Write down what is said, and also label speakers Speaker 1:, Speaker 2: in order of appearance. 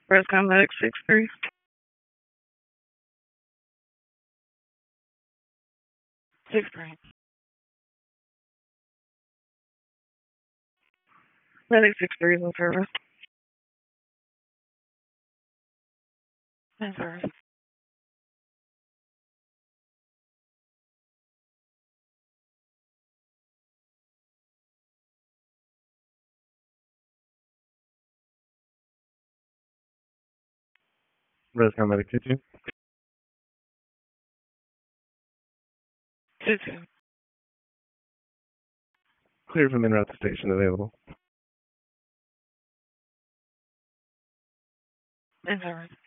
Speaker 1: Rescom Medic 6-3. 6-3. Medic 6-3 is on service. In service.
Speaker 2: Rescom Medic 2-2.
Speaker 1: 2-2.
Speaker 2: Clear from en route to station available.
Speaker 1: In service.